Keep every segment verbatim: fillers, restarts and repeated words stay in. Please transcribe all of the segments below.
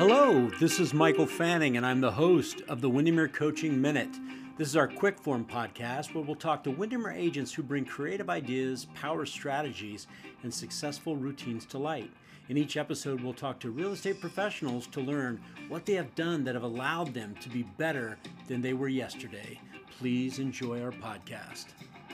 Hello, this is Michael Fanning, and I'm the host of the Windermere Coaching Minute. This is our quick form podcast where we'll talk to Windermere agents who bring creative ideas, power strategies, and successful routines to light. In each episode, we'll talk to real estate professionals to learn what they have done that have allowed them to be better than they were yesterday. Please enjoy our podcast.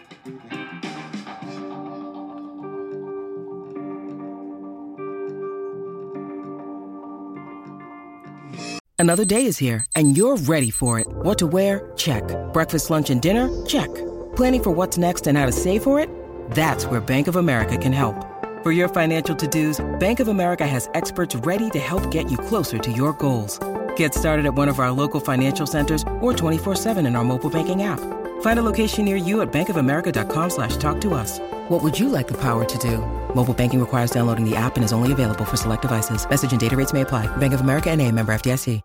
Another day is here, and you're ready for it. What to wear? Check. Breakfast, lunch, and dinner? Check. Planning for what's next and how to save for it? That's where Bank of America can help. For your financial to-dos, Bank of America has experts ready to help get you closer to your goals. Get started at one of our local financial centers or twenty-four seven in our mobile banking app. Find a location near you at bankofamerica.com slash talk to us. What would you like the power to do? Mobile banking requires downloading the app and is only available for select devices. Message and data rates may apply. Bank of America N A, member F D I C.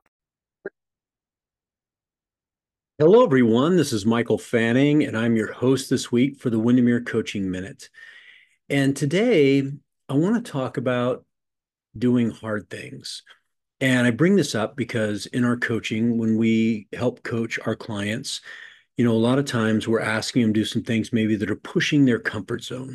Hello, everyone. This is Michael Fanning, and I'm your host this week for the Windermere Coaching Minute. And today, I want to talk about doing hard things. And I bring this up because in our coaching, when we help coach our clients, you know, a lot of times we're asking them to do some things maybe that are pushing their comfort zone,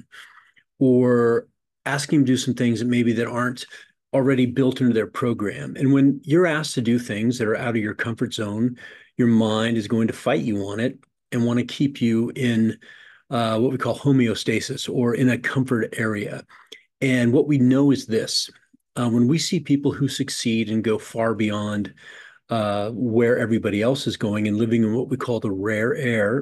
or asking them to do some things that maybe that aren't already built into their program. And when you're asked to do things that are out of your comfort zone, your mind is going to fight you on it and want to keep you in uh, what we call homeostasis, or in a comfort area. And what we know is this: uh, when we see people who succeed and go far beyond uh, where everybody else is going and living in what we call the rare air,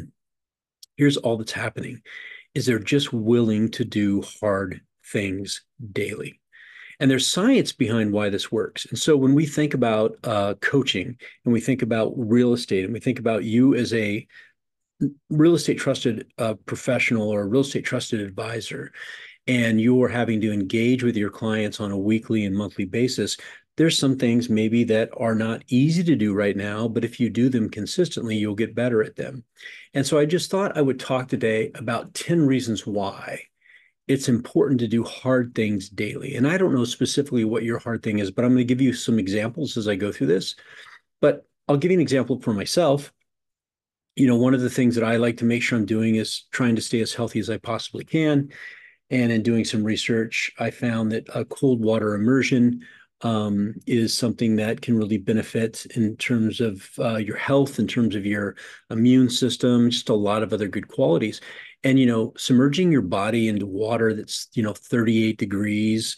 here's all that's happening, is they're just willing to do hard things daily. And there's science behind why this works. And so when we think about uh, coaching, and we think about real estate, and we think about you as a real estate trusted uh, professional or a real estate trusted advisor, and you're having to engage with your clients on a weekly and monthly basis, there's some things maybe that are not easy to do right now, but if you do them consistently, you'll get better at them. And so I just thought I would talk today about ten reasons why it's important to do hard things daily. And I don't know specifically what your hard thing is, but I'm going to give you some examples as I go through this. But I'll give you an example for myself. You know, one of the things that I like to make sure I'm doing is trying to stay as healthy as I possibly can. And in doing some research, I found that a cold water immersion um, is something that can really benefit in terms of uh, your health, in terms of your immune system, just a lot of other good qualities. And, you know, submerging your body into water that's, you know, thirty-eight degrees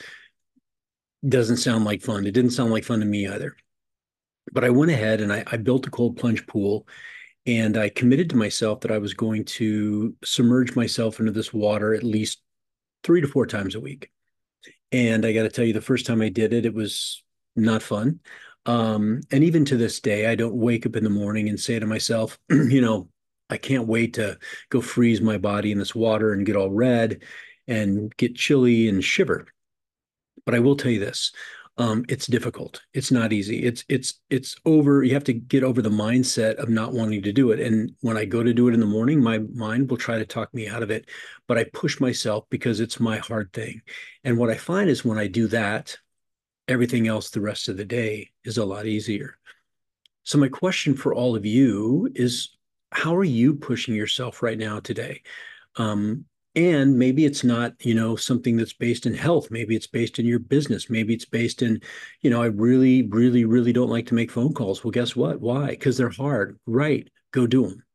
doesn't sound like fun. It didn't sound like fun to me either. But I went ahead and I, I built a cold plunge pool, and I committed to myself that I was going to submerge myself into this water at least three to four times a week. And I got to tell you, the first time I did it, it was not fun. Um, and even to this day, I don't wake up in the morning and say to myself, you know, I can't wait to go freeze my body in this water and get all red and get chilly and shiver. But I will tell you this, um, it's difficult. It's not easy. It's, it's, it's over. You have to get over the mindset of not wanting to do it. And when I go to do it in the morning, my mind will try to talk me out of it, but I push myself because it's my hard thing. And what I find is when I do that, everything else the rest of the day is a lot easier. So my question for all of you is, how are you pushing yourself right now today? Um, and maybe it's not, you know, something that's based in health. Maybe it's based in your business. Maybe it's based in, you know, I really, really, really don't like to make phone calls. Well, guess what? Why? Because they're hard. Right. Go do them.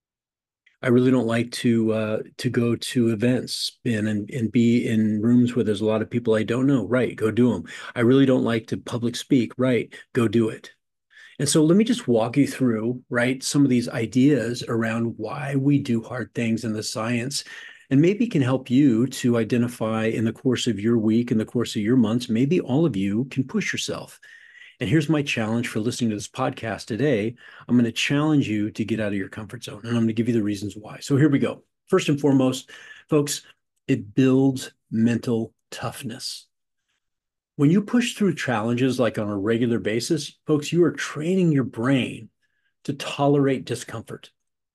I really don't like to uh, to go to events and, and and be in rooms where there's a lot of people I don't know. Right. Go do them. I really don't like to public speak. Right. Go do it. And so let me just walk you through, right, some of these ideas around why we do hard things in the science, and maybe can help you to identify in the course of your week, in the course of your months, maybe all of you can push yourself. And here's my challenge for listening to this podcast today. I'm going to challenge you to get out of your comfort zone, and I'm going to give you the reasons why. So here we go. First and foremost, folks, it builds mental toughness. When you push through challenges like on a regular basis, folks, you are training your brain to tolerate discomfort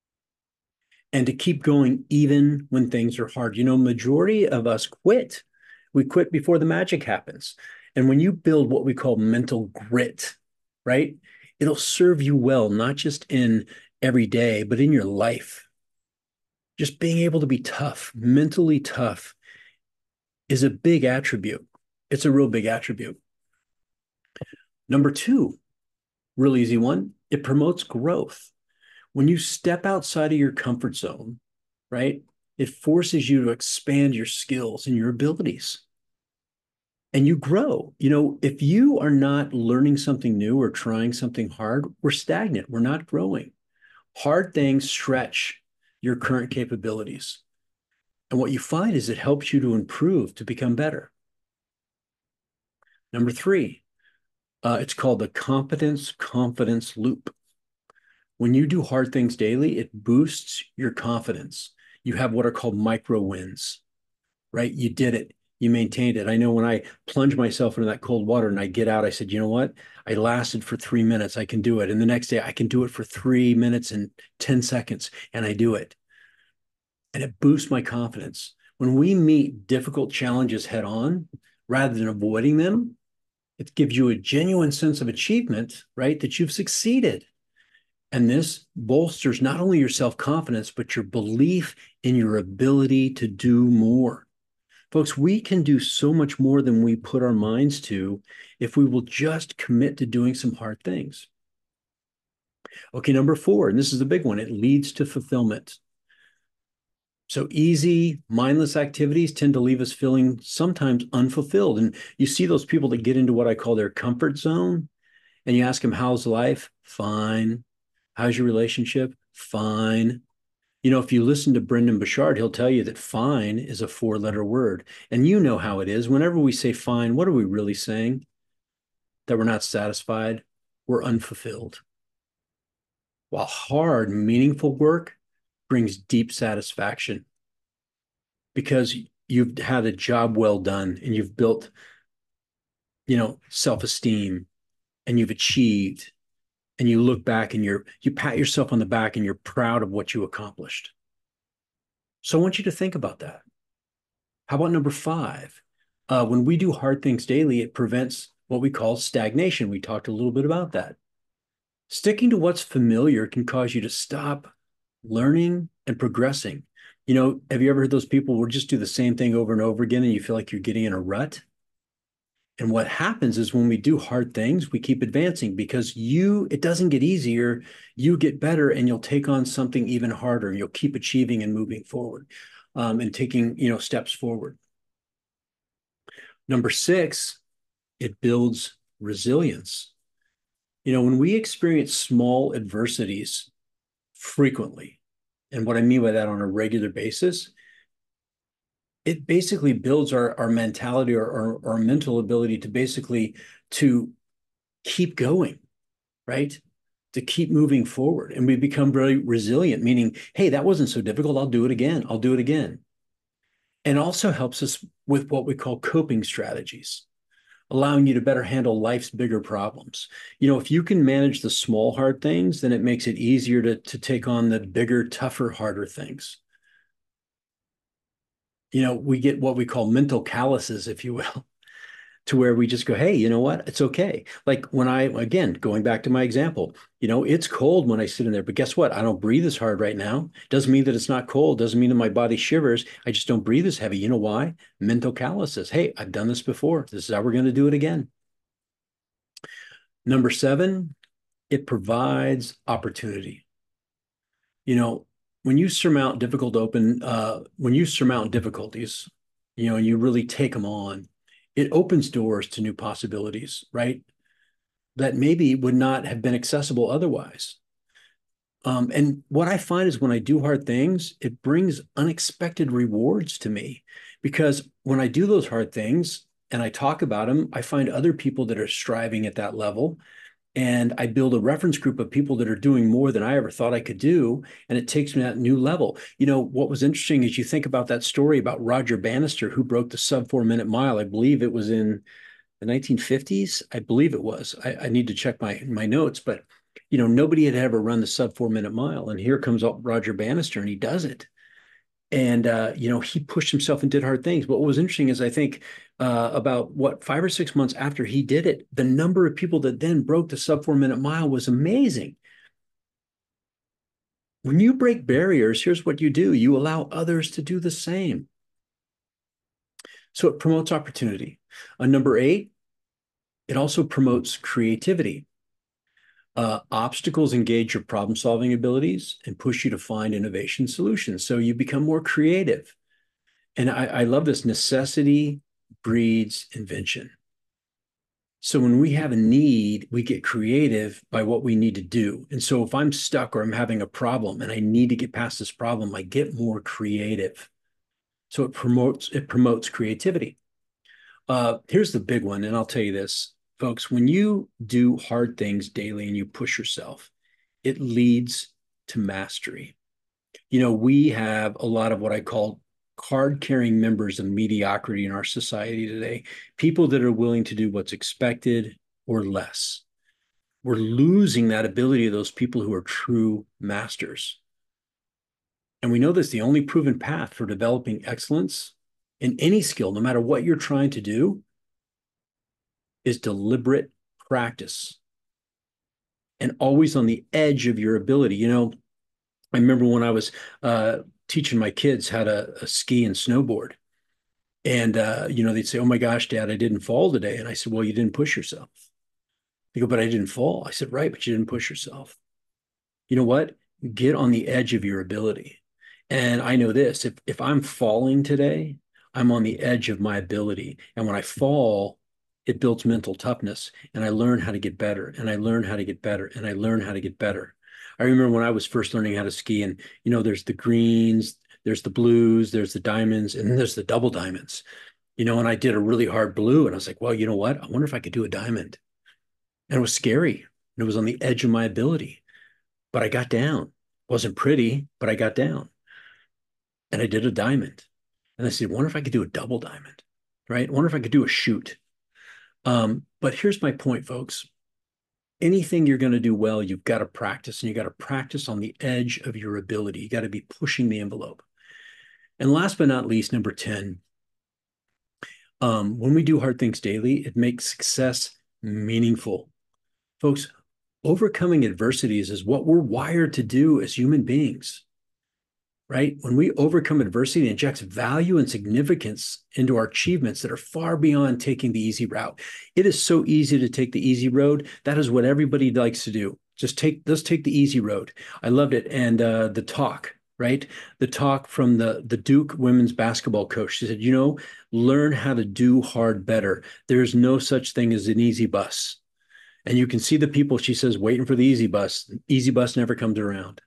and to keep going even when things are hard. You know, majority of us quit. We quit before the magic happens. And when you build what we call mental grit, right, it'll serve you well, not just in every day, but in your life. Just being able to be tough, mentally tough, is a big attribute. It's a real big attribute. Number two, real easy one, it promotes growth. When you step outside of your comfort zone, right, it forces you to expand your skills and your abilities. And you grow. You know, if you are not learning something new or trying something hard, we're stagnant. We're not growing. Hard things stretch your current capabilities. And what you find is it helps you to improve, to become better. Number three, uh, it's called the competence confidence loop. When you do hard things daily, it boosts your confidence. You have what are called micro wins, right? You did it. You maintained it. I know when I plunge myself into that cold water and I get out, I said, you know what? I lasted for three minutes. I can do it. And the next day I can do it for three minutes and ten seconds. And I do it. And it boosts my confidence. When we meet difficult challenges head on, rather than avoiding them, it gives you a genuine sense of achievement, right? That you've succeeded. And this bolsters not only your self-confidence, but your belief in your ability to do more. Folks, we can do so much more than we put our minds to if we will just commit to doing some hard things. Okay, number four, and this is the big one, it leads to fulfillment. So easy, mindless activities tend to leave us feeling sometimes unfulfilled. And you see those people that get into what I call their comfort zone, and you ask them, how's life? Fine. How's your relationship? Fine. You know, if you listen to Brendan Burchard, he'll tell you that fine is a four-letter word. And you know how it is. Whenever we say fine, what are we really saying? That we're not satisfied. We're unfulfilled. While hard, meaningful work brings deep satisfaction because you've had a job well done and you've built, you know, self-esteem and you've achieved. And you look back and you're, you pat yourself on the back and you're proud of what you accomplished. So I want you to think about that. How about number five? Uh, when we do hard things daily, it prevents what we call stagnation. We talked a little bit about that. Sticking to what's familiar can cause you to stop learning and progressing. You know, have you ever heard those people who just do the same thing over and over again and you feel like you're getting in a rut? And what happens is when we do hard things, we keep advancing because you, it doesn't get easier. You get better and you'll take on something even harder and you'll keep achieving and moving forward um, and taking, you know, steps forward. Number six, it builds resilience. You know, when we experience small adversities frequently, and what I mean by that on a regular basis, it basically builds our, our mentality or our, our mental ability to basically to keep going, right? To keep moving forward. And we become very resilient, meaning, hey, that wasn't so difficult. I'll do it again. I'll do it again. And also helps us with what we call coping strategies, allowing you to better handle life's bigger problems. You know, if you can manage the small, hard things, then it makes it easier to, to take on the bigger, tougher, harder things. You know, we get what we call mental calluses, if you will, to where we just go, hey, you know what? It's okay. Like when I, again, going back to my example, you know, it's cold when I sit in there, but guess what? I don't breathe as hard right now. Doesn't mean that it's not cold. Doesn't mean that my body shivers. I just don't breathe as heavy. You know why? Mental calluses. Hey, I've done this before. This is how we're going to do it again. Number seven, it provides opportunity. You know, when you surmount difficult open, uh, when you surmount difficulties, you know, and you really take them on, it opens doors to new possibilities, right? That maybe would not have been accessible otherwise. Um, and what I find is when I do hard things, it brings unexpected rewards to me because when I do those hard things and I talk about them, I find other people that are striving at that level. And I build a reference group of people that are doing more than I ever thought I could do. And it takes me to that new level. You know, what was interesting is you think about that story about Roger Bannister, who broke the sub four minute mile. I believe it was in the nineteen fifties. I believe it was. I, I need to check my, my notes, but, you know, nobody had ever run the sub four minute mile. And here comes Roger Bannister and he does it. And, uh, you know, he pushed himself and did hard things. But what was interesting is I think uh, about what, five or six months after he did it, the number of people that then broke the sub four minute mile was amazing. When you break barriers, here's what you do. You allow others to do the same. So it promotes opportunity. Uh, number eight, it also promotes creativity. Uh, obstacles engage your problem-solving abilities and push you to find innovation solutions. So you become more creative. And I, I love this. Necessity breeds invention. So when we have a need, we get creative by what we need to do. And so if I'm stuck or I'm having a problem and I need to get past this problem, I get more creative. So it promotes it promotes creativity. Uh, here's the big one, and I'll tell you this, folks, when you do hard things daily and you push yourself, it leads to mastery. You know, we have a lot of what I call card-carrying members of mediocrity in our society today, people that are willing to do what's expected or less. We're losing that ability of those people who are true masters. And we know this, the only proven path for developing excellence in any skill, no matter what you're trying to do, is deliberate practice and always on the edge of your ability. You know, I remember when I was uh, teaching my kids how to uh, ski and snowboard. And, uh, you know, they'd say, "Oh my gosh, Dad, I didn't fall today." And I said, "Well, you didn't push yourself." They go, "But I didn't fall." I said, "Right, but you didn't push yourself." You know what? Get on the edge of your ability. And I know this, if, if I'm falling today, I'm on the edge of my ability. And when I fall, it builds mental toughness. And I learn how to get better. And I learn how to get better. And I learn how to get better. I remember when I was first learning how to ski, and, you know, there's the greens, there's the blues, there's the diamonds, and then there's the double diamonds. You know, and I did a really hard blue, and I was like, well, you know what? I wonder if I could do a diamond. And it was scary. And it was on the edge of my ability. But I got down. It wasn't pretty, but I got down. And I did a diamond. And I said, I wonder if I could do a double diamond, right? I wonder if I could do a shoot. Um, but here's my point, folks. Anything you're going to do well, you've got to practice, and you got to practice on the edge of your ability. You got to be pushing the envelope. And last but not least, number ten, um, when we do hard things daily, it makes success meaningful. Folks, overcoming adversities is what we're wired to do as human beings, right? When we overcome adversity, it injects value and significance into our achievements that are far beyond taking the easy route. It is so easy to take the easy road. That is what everybody likes to do. Just take, let's take the easy road. I loved it. And uh, the talk, right? The talk from the, the Duke women's basketball coach. She said, you know, learn how to do hard better. There's no such thing as an easy bus. And you can see the people, she says, waiting for the easy bus. Easy bus never comes around.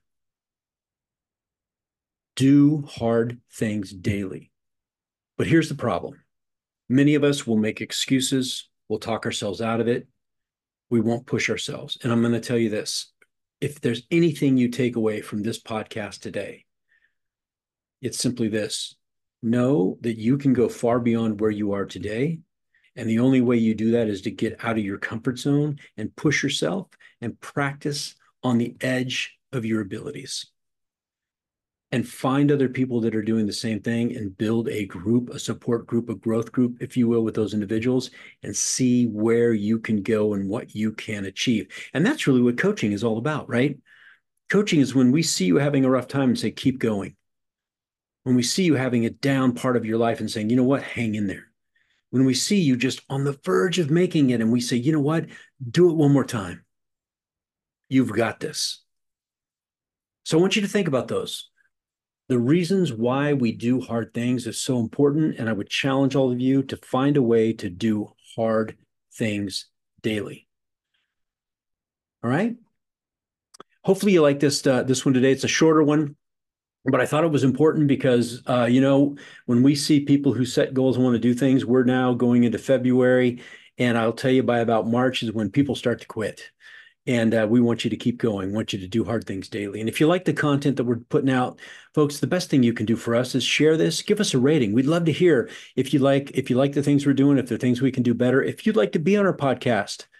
Do hard things daily. But here's the problem. Many of us will make excuses. We'll talk ourselves out of it. We won't push ourselves. And I'm going to tell you this. If there's anything you take away from this podcast today, it's simply this. Know that you can go far beyond where you are today. And the only way you do that is to get out of your comfort zone and push yourself and practice on the edge of your abilities. And find other people that are doing the same thing and build a group, a support group, a growth group, if you will, with those individuals, and see where you can go and what you can achieve. And that's really what coaching is all about, right? Coaching is when we see you having a rough time and say, keep going. When we see you having a down part of your life and saying, you know what, hang in there. When we see you just on the verge of making it and we say, you know what, do it one more time. You've got this. So I want you to think about those. The reasons why we do hard things is so important, and I would challenge all of you to find a way to do hard things daily. All right? Hopefully you like this, uh, this one today. It's a shorter one, but I thought it was important because, uh, you know, when we see people who set goals and want to do things, we're now going into February, and I'll tell you by about March is when people start to quit. And uh, we want you to keep going. We want you to do hard things daily. And if you like the content that we're putting out, folks, the best thing you can do for us is share this. Give us a rating. We'd love to hear if you like if you like the things we're doing, if there are things we can do better. If you'd like to be on our podcast,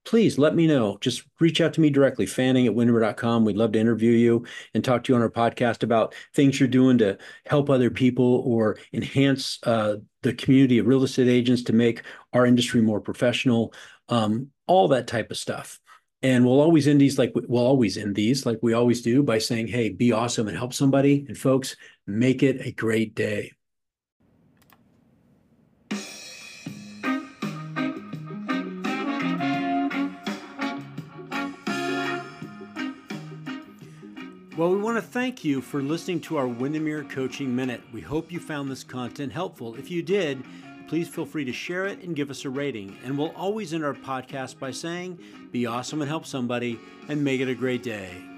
please let me know. Just reach out to me directly, fanning at windermere dot com. We'd love to interview you and talk to you on our podcast about things you're doing to help other people or enhance uh, the community of real estate agents to make our industry more professional, um, all that type of stuff. And we'll always end these like we'll always end these like we always do by saying, hey, be awesome and help somebody. And folks, make it a great day. Well, we want to thank you for listening to our Windermere Coaching Minute. We hope you found this content helpful. If you did, please feel free to share it and give us a rating. And we'll always end our podcast by saying, be awesome and help somebody, and make it a great day.